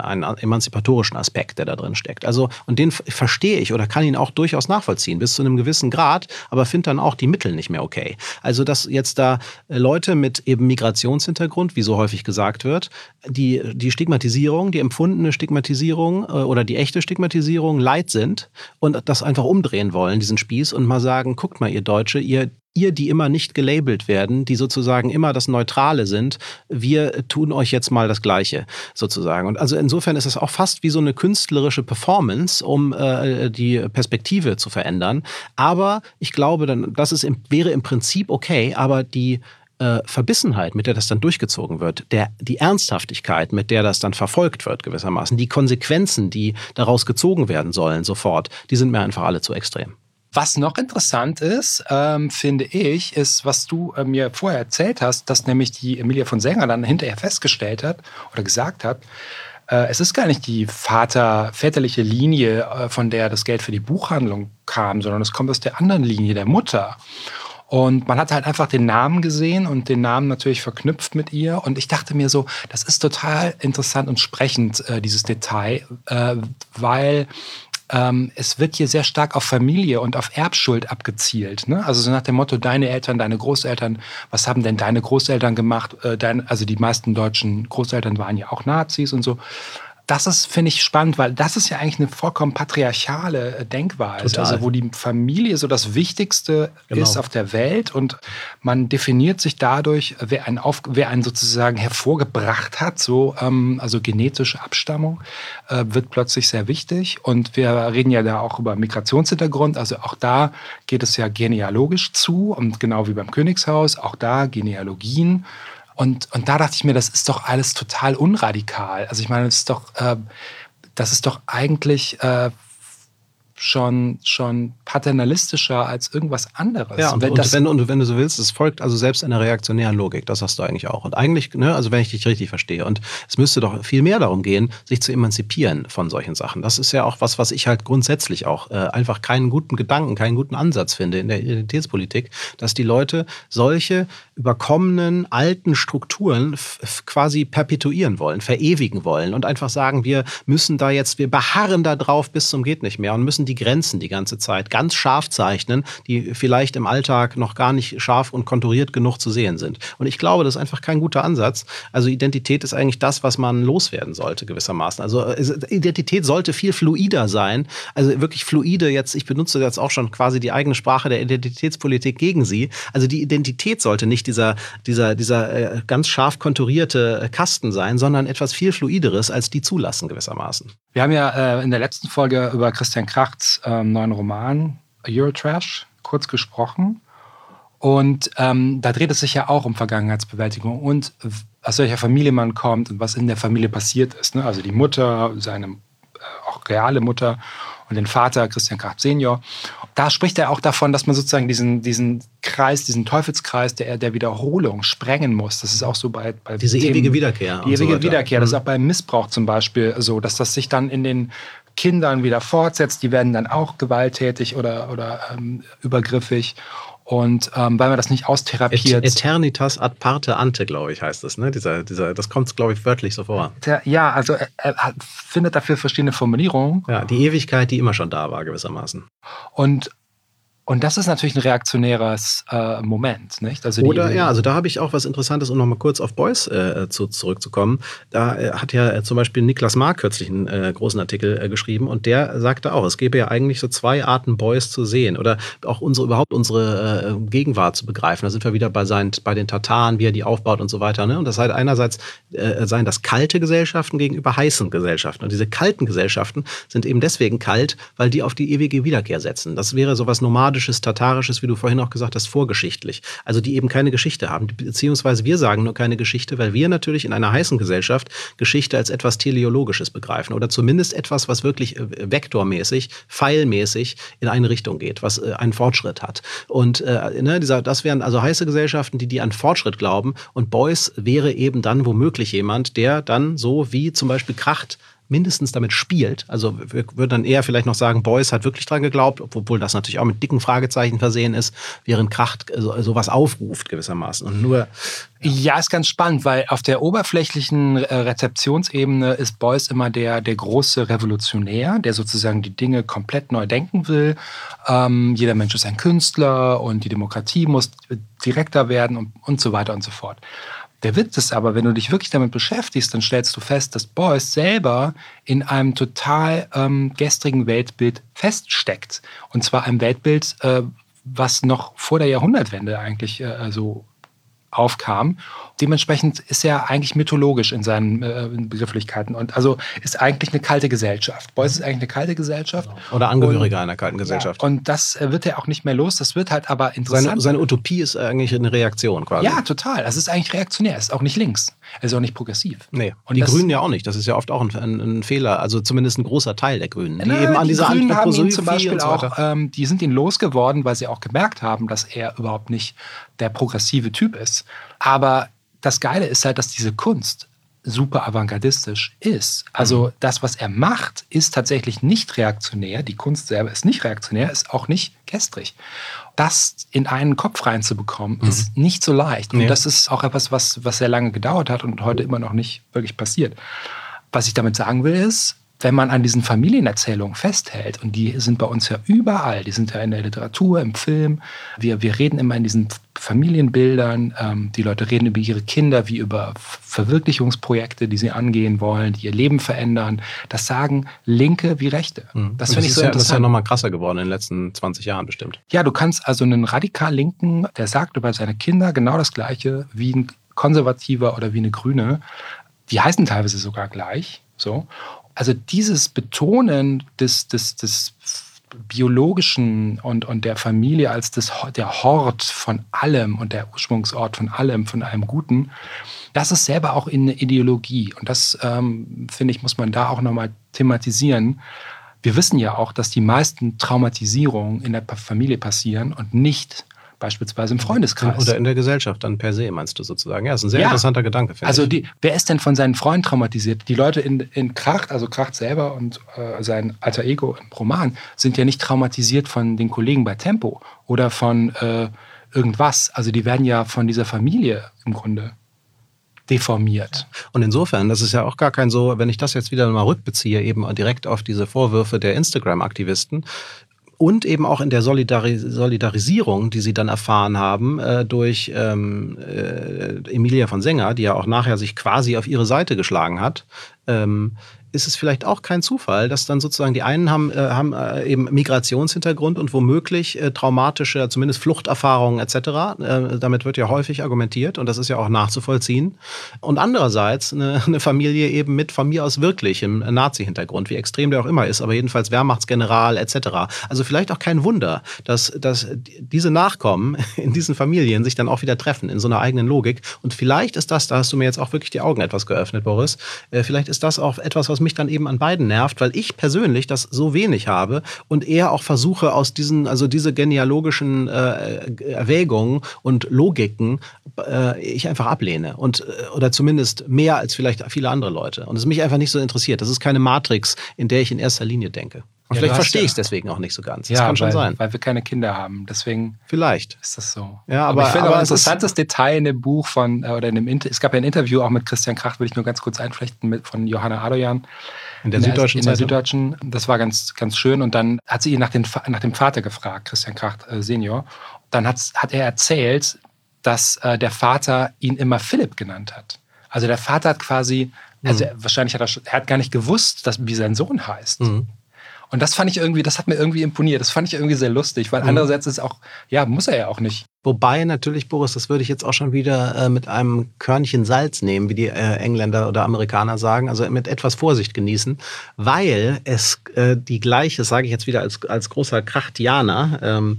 Aspekt, der da drin steckt. Also, und den verstehe ich oder kann ihn auch durchaus nachvollziehen, bis zu einem gewissen Grad, aber finde dann auch die Mittel nicht mehr okay. Also, dass jetzt da Leute mit eben Migrationshintergrund, wie so häufig gesagt wird, die Stigmatisierung, die empfundene Stigmatisierung oder die echte Stigmatisierung leid sind und das einfach umdrehen wollen, diesen Spieß, und mal sagen, guckt mal, ihr Deutsche, ihr, die immer nicht gelabelt werden, die sozusagen immer das Neutrale sind, wir tun euch jetzt mal das Gleiche sozusagen. Und also insofern ist es auch fast wie so eine künstlerische Performance, um die Perspektive zu verändern. Aber ich glaube, wäre im Prinzip okay, aber die Verbissenheit, mit der das dann durchgezogen wird, die Ernsthaftigkeit, mit der das dann verfolgt wird gewissermaßen, die Konsequenzen, die daraus gezogen werden sollen sofort, die sind mir einfach alle zu extrem. Was noch interessant ist, finde ich, ist, was du mir vorher erzählt hast, dass nämlich die Emilia von Sänger dann hinterher festgestellt hat oder gesagt hat, es ist gar nicht die väterliche Linie, von der das Geld für die Buchhandlung kam, sondern es kommt aus der anderen Linie, der Mutter. Und man hat halt einfach den Namen gesehen und den Namen natürlich verknüpft mit ihr. Und ich dachte mir so, das ist total interessant und sprechend, dieses Detail, weil es wird hier sehr stark auf Familie und auf Erbschuld abgezielt. Ne? Also so nach dem Motto, deine Eltern, deine Großeltern, was haben denn deine Großeltern gemacht? Also die meisten deutschen Großeltern waren ja auch Nazis und so. Das ist, finde ich, spannend, weil das ist ja eigentlich eine vollkommen patriarchale Denkweise. Total. Also wo die Familie so das Wichtigste ist auf der Welt und man definiert sich dadurch, wer einen sozusagen hervorgebracht hat, also genetische Abstammung, wird plötzlich sehr wichtig. Und wir reden ja da auch über Migrationshintergrund, also auch da geht es ja genealogisch zu und genau wie beim Königshaus, auch da Genealogien. Und da dachte ich mir, das ist doch alles total unradikal. Also ich meine, das ist doch eigentlich schon paternalistischer als irgendwas anderes. Ja, und wenn du so willst, es folgt also selbst einer reaktionären Logik, das hast du eigentlich auch. Und eigentlich, ne, also wenn ich dich richtig verstehe, und es müsste doch viel mehr darum gehen, sich zu emanzipieren von solchen Sachen. Das ist ja auch was ich halt grundsätzlich auch einfach keinen guten Gedanken, keinen guten Ansatz finde in der Identitätspolitik, dass die Leute solche überkommenen alten Strukturen quasi perpetuieren wollen, verewigen wollen und einfach sagen, wir beharren da drauf bis zum geht nicht mehr und müssen die Grenzen die ganze Zeit ganz scharf zeichnen, die vielleicht im Alltag noch gar nicht scharf und konturiert genug zu sehen sind. Und ich glaube, das ist einfach kein guter Ansatz. Also Identität ist eigentlich das, was man loswerden sollte gewissermaßen. Also Identität sollte viel fluider sein. Also wirklich fluide jetzt, ich benutze jetzt auch schon quasi die eigene Sprache der Identitätspolitik gegen sie. Also die Identität sollte nicht dieser ganz scharf konturierte Kasten sein, sondern etwas viel fluideres als die zulassen gewissermaßen. Wir haben ja in der letzten Folge über Christian Krachts neuen Roman Eurotrash kurz gesprochen. Und da dreht es sich ja auch um Vergangenheitsbewältigung und aus welcher Familie man kommt und was in der Familie passiert ist. Ne? Also die Mutter, seine auch reale Mutter und den Vater, Christian Kracht Senior. Da spricht er auch davon, dass man sozusagen diesen Kreis, diesen Teufelskreis der Wiederholung sprengen muss. Das ist auch so bei diese Themen, ewige Wiederkehr. Die ewige Wiederkehr. Das ist auch beim Missbrauch zum Beispiel so, dass das sich dann in den Kindern wieder fortsetzt. Die werden dann auch gewalttätig oder übergriffig. Und weil man das nicht austherapiert. Eternitas ad parte ante, glaube ich, heißt das. Ne? Das kommt, glaube ich, wörtlich so vor. Ja, also er findet dafür verschiedene Formulierungen. Ja, die Ewigkeit, die immer schon da war, gewissermaßen. Und das ist natürlich ein reaktionäres Moment, nicht? Also also da habe ich auch was Interessantes, um nochmal kurz auf Beuys zurückzukommen. Da hat ja zum Beispiel Niklas Mark kürzlich einen großen Artikel geschrieben und der sagte auch, es gäbe ja eigentlich so zwei Arten Beuys zu sehen oder auch unsere Gegenwart zu begreifen. Da sind wir wieder bei den Tataren, wie er die aufbaut und so weiter. Ne? Und das heißt einerseits seien das kalte Gesellschaften gegenüber heißen Gesellschaften. Und diese kalten Gesellschaften sind eben deswegen kalt, weil die auf die ewige Wiederkehr setzen. Das wäre sowas Nomadisches, Tatarisches, wie du vorhin auch gesagt hast, vorgeschichtlich. Also die eben keine Geschichte haben. Beziehungsweise wir sagen nur keine Geschichte, weil wir natürlich in einer heißen Gesellschaft Geschichte als etwas Teleologisches begreifen. Oder zumindest etwas, was wirklich vektormäßig, pfeilmäßig in eine Richtung geht, was einen Fortschritt hat. Und das wären also heiße Gesellschaften, die an Fortschritt glauben. Und Beuys wäre eben dann womöglich jemand, der dann so wie zum Beispiel Kracht mindestens damit spielt. Also wir würden dann eher vielleicht noch sagen, Beuys hat wirklich dran geglaubt, obwohl das natürlich auch mit dicken Fragezeichen versehen ist, während Kracht sowas aufruft gewissermaßen. Und nur ja, ist ganz spannend, weil auf der oberflächlichen Rezeptionsebene ist Beuys immer der große Revolutionär, der sozusagen die Dinge komplett neu denken will. Jeder Mensch ist ein Künstler und die Demokratie muss direkter werden und so weiter und so fort. Der Witz ist aber, wenn du dich wirklich damit beschäftigst, dann stellst du fest, dass Beuys selber in einem total gestrigen Weltbild feststeckt. Und zwar einem Weltbild, was noch vor der Jahrhundertwende eigentlich so aufkam. Dementsprechend ist er eigentlich mythologisch in seinen Begrifflichkeiten und also ist eigentlich eine kalte Gesellschaft. Beuys ist eigentlich eine kalte Gesellschaft. Oder Angehöriger einer kalten Gesellschaft. Ja, und das wird er auch nicht mehr los. Das wird halt aber interessant. Seine Utopie ist eigentlich eine Reaktion quasi. Ja, total. Es ist eigentlich reaktionär. Es ist auch nicht links. Es ist auch nicht progressiv. Nee, und die Grünen ja auch nicht. Das ist ja oft auch ein Fehler. Also zumindest ein großer Teil der Grünen. Die eben an dieser Grünen haben ihn zum Beispiel auch, die sind ihn losgeworden, weil sie auch gemerkt haben, dass er überhaupt nicht der progressive Typ ist. Aber das Geile ist halt, dass diese Kunst super avantgardistisch ist. Also das, was er macht, ist tatsächlich nicht reaktionär. Die Kunst selber ist nicht reaktionär, ist auch nicht gestrig. Das in einen Kopf reinzubekommen, ist nicht so leicht. Und das ist auch etwas, was sehr lange gedauert hat und heute immer noch nicht wirklich passiert. Was ich damit sagen will, ist, wenn man an diesen Familienerzählungen festhält, und die sind bei uns ja überall, die sind ja in der Literatur, im Film, wir reden immer in diesen Familienbildern, die Leute reden über ihre Kinder wie über Verwirklichungsprojekte, die sie angehen wollen, die ihr Leben verändern. Das sagen Linke wie Rechte. Das finde ich so interessant. Das ist ja nochmal krasser geworden in den letzten 20 Jahren bestimmt. Ja, du kannst also einen radikal Linken, der sagt über seine Kinder genau das Gleiche wie ein Konservativer oder wie eine Grüne. Die heißen teilweise sogar gleich, so. Also dieses Betonen des Biologischen und der Familie als der Hort von allem und der Ursprungsort von allem Guten, das ist selber auch in eine Ideologie. Und das, finde ich, muss man da auch nochmal thematisieren. Wir wissen ja auch, dass die meisten Traumatisierungen in der Familie passieren und nicht beispielsweise im Freundeskreis. Oder in der Gesellschaft dann per se, meinst du sozusagen. Ja, das ist ein sehr interessanter Gedanke, finde ich. Also wer ist denn von seinen Freunden traumatisiert? Die Leute in Kracht, also Kracht selber und sein alter Ego im Roman, sind ja nicht traumatisiert von den Kollegen bei Tempo oder von irgendwas. Also die werden ja von dieser Familie im Grunde deformiert. Und insofern, das ist ja auch gar kein so, wenn ich das jetzt wieder mal rückbeziehe, eben direkt auf diese Vorwürfe der Instagram-Aktivisten, und eben auch in der Solidarisierung, die sie dann erfahren haben durch Emilia von Sänger, die ja auch nachher sich quasi auf ihre Seite geschlagen hat, ist es vielleicht auch kein Zufall, dass dann sozusagen die einen haben eben Migrationshintergrund und womöglich traumatische, zumindest Fluchterfahrungen etc. Damit wird ja häufig argumentiert und das ist ja auch nachzuvollziehen. Und andererseits eine Familie eben mit von mir aus wirklichem Nazi-Hintergrund, wie extrem der auch immer ist, aber jedenfalls Wehrmachtsgeneral etc. Also vielleicht auch kein Wunder, dass diese Nachkommen in diesen Familien sich dann auch wieder treffen in so einer eigenen Logik. Und vielleicht ist das, da hast du mir jetzt auch wirklich die Augen etwas geöffnet, Boris, vielleicht ist das auch etwas, was mich dann eben an beiden nervt, weil ich persönlich das so wenig habe und eher auch versuche, aus diese genealogischen Erwägungen und Logiken ich einfach ablehne oder zumindest mehr als vielleicht viele andere Leute. Und es mich einfach nicht so interessiert. Das ist keine Matrix, in der ich in erster Linie denke. Und vielleicht verstehe ich es deswegen auch nicht so ganz. Das kann schon sein. Weil wir keine Kinder haben. Deswegen vielleicht ist das so. Ja, aber ich finde auch ein interessantes Detail in dem Buch es gab ja ein Interview auch mit Christian Kracht, will ich nur ganz kurz einflechten, von Johanna Adoyan. In der Süddeutschen. Das war ganz, ganz schön. Und dann hat sie ihn nach dem Vater gefragt, Christian Kracht Senior. Dann hat er erzählt, dass der Vater ihn immer Philipp genannt hat. Also der Vater hat quasi, wahrscheinlich er hat gar nicht gewusst, wie sein Sohn heißt. Und das hat mir irgendwie imponiert. Das fand ich irgendwie sehr lustig, weil andererseits ist auch, muss er ja auch nicht. Wobei natürlich, Boris, das würde ich jetzt auch schon wieder mit einem Körnchen Salz nehmen, wie die Engländer oder Amerikaner sagen, also mit etwas Vorsicht genießen, weil es die gleiche, das sage ich jetzt wieder als großer Krachtianer,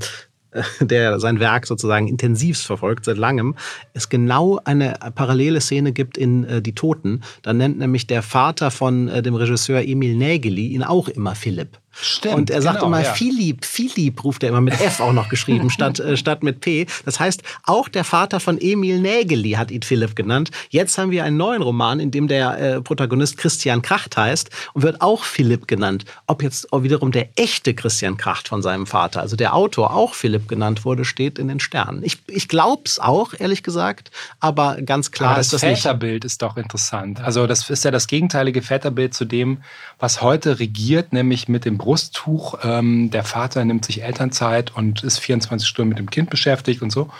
der sein Werk sozusagen intensivst verfolgt seit langem, es genau eine parallele Szene gibt in Die Toten. Da nennt nämlich der Vater von dem Regisseur Emil Nägeli ihn auch immer Philipp. Stimmt, und er sagt immer, ja. Philipp ruft er immer mit F auch noch geschrieben, statt mit P. Das heißt, auch der Vater von Emil Nägeli hat ihn Philipp genannt. Jetzt haben wir einen neuen Roman, in dem der Protagonist Christian Kracht heißt und wird auch Philipp genannt. Ob jetzt auch wiederum der echte Christian Kracht von seinem Vater, also der Autor, auch Philipp genannt wurde, steht in den Sternen. Ich glaube es auch, ehrlich gesagt, aber ganz klar ist das nicht. Das Väterbild ist doch interessant. Also das ist ja das gegenteilige Väterbild zu dem, was heute regiert, nämlich mit dem Brusttuch. Der Vater nimmt sich Elternzeit und ist 24 Stunden mit dem Kind beschäftigt und so.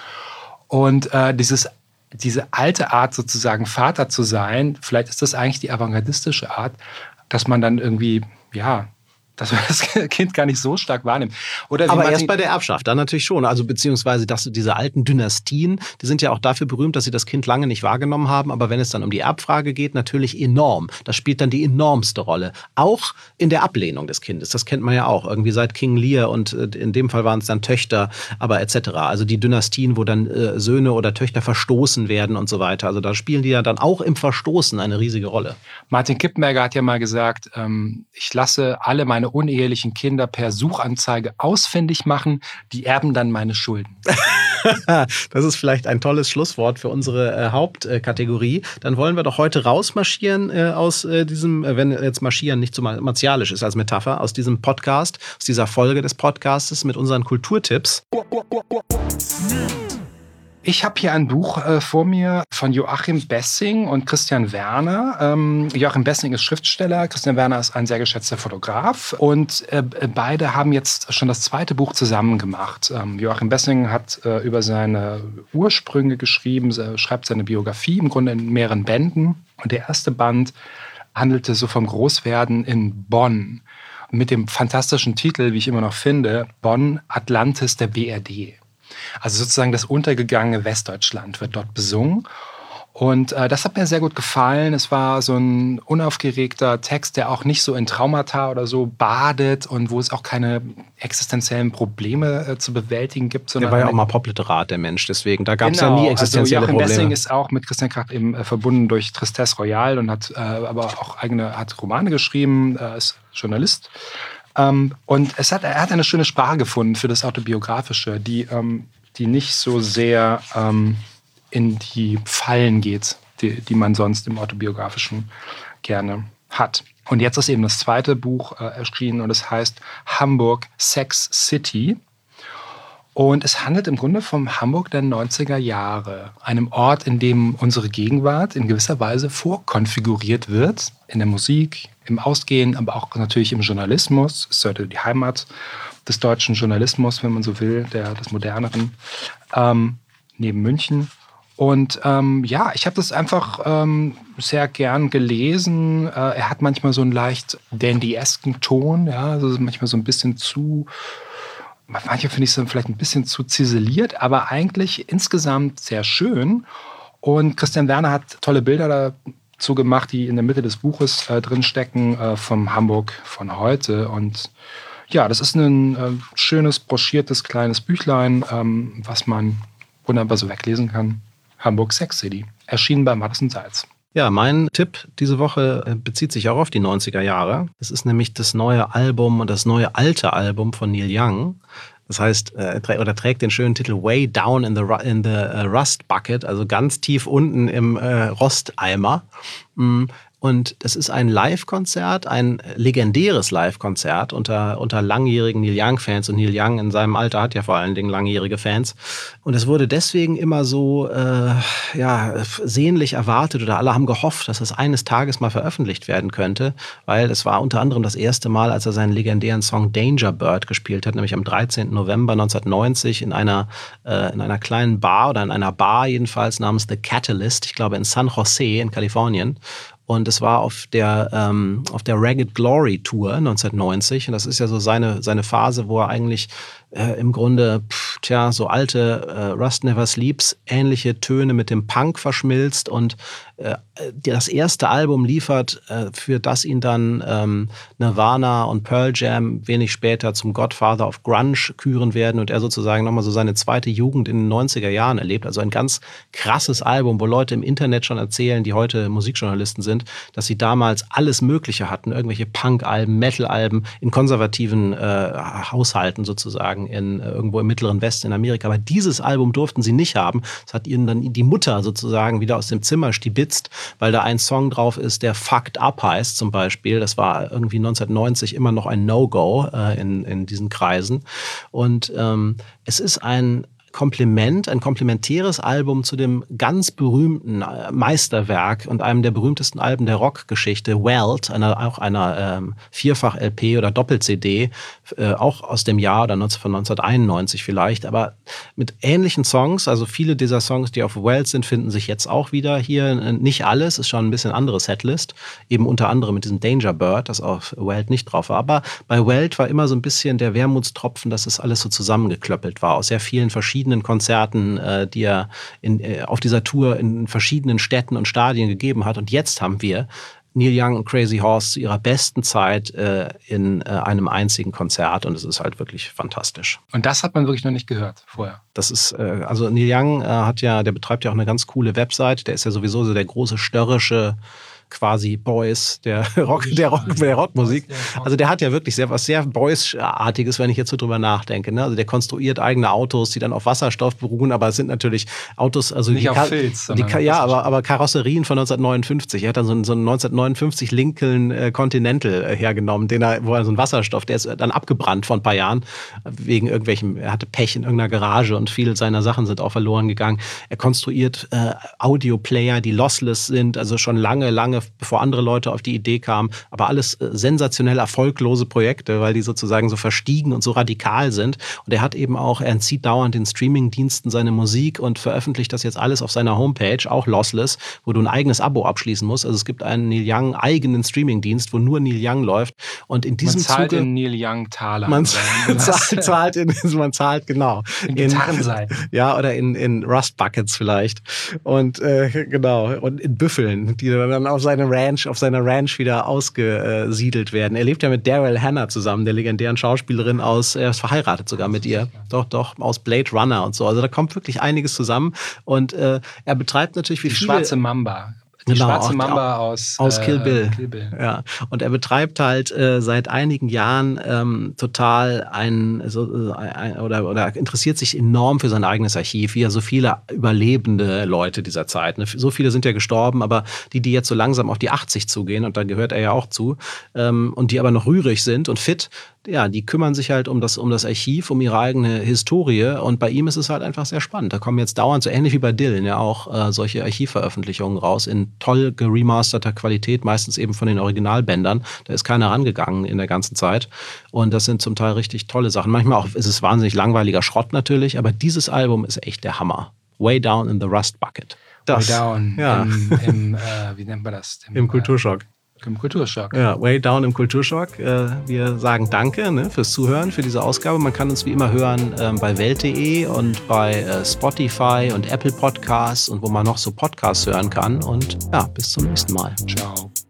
Und diese alte Art sozusagen Vater zu sein, vielleicht ist das eigentlich die avantgardistische Art, dass man dann irgendwie, dass man das Kind gar nicht so stark wahrnimmt. Aber erst bei der Erbschaft, dann natürlich schon. Also beziehungsweise diese alten Dynastien, die sind ja auch dafür berühmt, dass sie das Kind lange nicht wahrgenommen haben. Aber wenn es dann um die Erbfrage geht, natürlich enorm. Das spielt dann die enormste Rolle. Auch in der Ablehnung des Kindes. Das kennt man ja auch. Irgendwie seit King Lear und in dem Fall waren es dann Töchter, aber etc. Also die Dynastien, wo dann Söhne oder Töchter verstoßen werden und so weiter. Also da spielen die ja dann auch im Verstoßen eine riesige Rolle. Martin Kippenberger hat ja mal gesagt, ich lasse alle meine unehelichen Kinder per Suchanzeige ausfindig machen, die erben dann meine Schulden. Das ist vielleicht ein tolles Schlusswort für unsere Hauptkategorie. Dann wollen wir doch heute rausmarschieren aus diesem, wenn jetzt marschieren nicht so martialisch ist als Metapher, aus diesem Podcast, aus dieser Folge des Podcastes mit unseren Kulturtipps. Ich habe hier ein Buch vor mir von Joachim Bessing und Christian Werner. Joachim Bessing ist Schriftsteller, Christian Werner ist ein sehr geschätzter Fotograf. Und beide haben jetzt schon das zweite Buch zusammen gemacht. Joachim Bessing hat über seine Ursprünge geschrieben, schreibt seine Biografie im Grunde in mehreren Bänden. Und der erste Band handelte so vom Großwerden in Bonn. Mit dem fantastischen Titel, wie ich immer noch finde, Bonn, Atlantis der BRD. Also sozusagen das untergegangene Westdeutschland wird dort besungen. Und das hat mir sehr gut gefallen. Es war so ein unaufgeregter Text, der auch nicht so in Traumata oder so badet und wo es auch keine existenziellen Probleme zu bewältigen gibt. Der war ja auch mal Popliterat, der Mensch. Deswegen, da gab es ja nie existenzielle Joachim Probleme. Bessing ist auch mit Christian Krach eben verbunden durch Tristesse Royale und hat aber auch hat Romane geschrieben, ist Journalist. Und er hat eine schöne Sprache gefunden für das Autobiografische, die nicht so sehr in die Fallen geht, die man sonst im Autobiografischen gerne hat. Und jetzt ist eben das zweite Buch erschienen und es heißt Hamburg Sex City. Und es handelt im Grunde vom Hamburg der 90er Jahre, einem Ort, in dem unsere Gegenwart in gewisser Weise vorkonfiguriert wird, in der Musik, im Ausgehen, aber auch natürlich im Journalismus. Es ist heute die Heimat des deutschen Journalismus, wenn man so will, des moderneren, neben München. Und ich habe das einfach sehr gern gelesen. Er hat manchmal so einen leicht dandyesken Ton, ja, also manchmal so ein bisschen zu... Manche finde ich es vielleicht ein bisschen zu ziseliert, aber eigentlich insgesamt sehr schön. Und Christian Werner hat tolle Bilder dazu gemacht, die in der Mitte des Buches drin stecken, vom Hamburg von heute. Und ja, das ist ein schönes, broschiertes, kleines Büchlein, was man wunderbar so weglesen kann. Hamburg Sex City, erschienen bei Mattes und Seitz. Ja, mein Tipp diese Woche bezieht sich auch auf die 90er Jahre. Es ist nämlich das neue Album und das neue alte Album von Neil Young. Das heißt, trägt den schönen Titel Way Down in the Rust Bucket, also ganz tief unten im Rosteimer. Und das ist ein Live-Konzert, ein legendäres Live-Konzert unter langjährigen Neil Young-Fans. Und Neil Young in seinem Alter hat ja vor allen Dingen langjährige Fans. Und es wurde deswegen immer so sehnlich erwartet oder alle haben gehofft, dass es eines Tages mal veröffentlicht werden könnte, weil es war unter anderem das erste Mal, als er seinen legendären Song Danger Bird gespielt hat, nämlich am 13. November 1990 in einer kleinen Bar oder in einer Bar jedenfalls namens The Catalyst, ich glaube in San Jose in Kalifornien. Und es war auf der Ragged Glory Tour 1990. Und das ist ja so seine Phase, wo er eigentlich im Grunde, so alte Rust Never Sleeps, ähnliche Töne mit dem Punk verschmilzt und das erste Album liefert, für das ihn dann Nirvana und Pearl Jam wenig später zum Godfather of Grunge küren werden und er sozusagen nochmal so seine zweite Jugend in den 90er Jahren erlebt. Also ein ganz krasses Album, wo Leute im Internet schon erzählen, die heute Musikjournalisten sind, dass sie damals alles Mögliche hatten, irgendwelche Punk-Alben, Metal-Alben in konservativen Haushalten sozusagen irgendwo im Mittleren Westen in Amerika. Aber dieses Album durften sie nicht haben. Das hat ihnen dann die Mutter sozusagen wieder aus dem Zimmer stibitzt, weil da ein Song drauf ist, der Fucked Up heißt zum Beispiel. Das war irgendwie 1990 immer noch ein No-Go in diesen Kreisen. Und es ist ein komplementäres Album zu dem ganz berühmten Meisterwerk und einem der berühmtesten Alben der Rockgeschichte, Welt, auch einer Vierfach-LP oder Doppel-CD, auch aus dem Jahr oder von 1991 vielleicht, aber mit ähnlichen Songs. Also viele dieser Songs, die auf Welt sind, finden sich jetzt auch wieder hier. Nicht alles, ist schon ein bisschen andere Setlist, eben unter anderem mit diesem Danger Bird, das auf Welt nicht drauf war. Aber bei Welt war immer so ein bisschen der Wermutstropfen, dass es alles so zusammengeklöppelt war aus sehr vielen verschiedenen Konzerten, die er auf dieser Tour in verschiedenen Städten und Stadien gegeben hat. Und jetzt haben wir Neil Young und Crazy Horse zu ihrer besten Zeit in einem einzigen Konzert und es ist halt wirklich fantastisch. Und das hat man wirklich noch nicht gehört vorher. Das ist, also Neil Young der betreibt ja auch eine ganz coole Website, der ist ja sowieso so der große störrische quasi Boys der Rockmusik. Also der hat ja wirklich was sehr Boys-artiges, wenn ich jetzt so drüber nachdenke. Ne? Also der konstruiert eigene Autos, die dann auf Wasserstoff beruhen, aber es sind natürlich Autos, also nicht auf Filz, aber Karosserien von 1959. Er hat dann so einen 1959 Lincoln Continental hergenommen, wo er so einen Wasserstoff, der ist dann abgebrannt vor ein paar Jahren wegen irgendwelchem, er hatte Pech in irgendeiner Garage und viele seiner Sachen sind auch verloren gegangen. Er konstruiert Audioplayer, die lossless sind, also schon lange bevor andere Leute auf die Idee kamen, aber alles sensationell erfolglose Projekte, weil die sozusagen so verstiegen und so radikal sind. Und er entzieht dauernd den Streamingdiensten seine Musik und veröffentlicht das jetzt alles auf seiner Homepage, auch lossless, wo du ein eigenes Abo abschließen musst. Also es gibt einen Neil Young eigenen Streamingdienst, wo nur Neil Young läuft. Und in diesem Zuge... Man zahlt in Neil Young Taler. Man zahlt genau. In Gitarrenseiten. Ja, oder in Rust Buckets vielleicht. Und genau, und in Büffeln, die dann auf seiner Ranch wieder ausgesiedelt werden. Er lebt ja mit Daryl Hannah zusammen, der legendären Schauspielerin er ist verheiratet sogar mit ihr. Doch, aus Blade Runner und so. Also da kommt wirklich einiges zusammen. Und er betreibt natürlich die schwarze Mamba. Schwarze Mamba aus Kill Bill. Ja. Und er betreibt halt seit einigen Jahren total oder interessiert sich enorm für sein eigenes Archiv, wie ja so viele überlebende Leute dieser Zeit. Ne? So viele sind ja gestorben, aber die jetzt so langsam auf die 80 zugehen, und da gehört er ja auch zu, und die aber noch rührig sind und fit, ja, die kümmern sich halt um das Archiv, um ihre eigene Historie, und bei ihm ist es halt einfach sehr spannend. Da kommen jetzt dauernd, so ähnlich wie bei Dylan, ja auch solche Archivveröffentlichungen raus in toll geremasterter Qualität, meistens eben von den Originalbändern. Da ist keiner rangegangen in der ganzen Zeit, und das sind zum Teil richtig tolle Sachen. Manchmal auch ist es wahnsinnig langweiliger Schrott natürlich, aber dieses Album ist echt der Hammer. Way Down in the Rust Bucket. Way Down wie nennt man das? Im Kulturschock. Im Kulturschock. Ja, Way Down im Kulturschock. Wir sagen danke fürs Zuhören, für diese Ausgabe. Man kann uns wie immer hören bei Welt.de und bei Spotify und Apple Podcasts und wo man noch so Podcasts hören kann. Und ja, bis zum nächsten Mal. Ciao.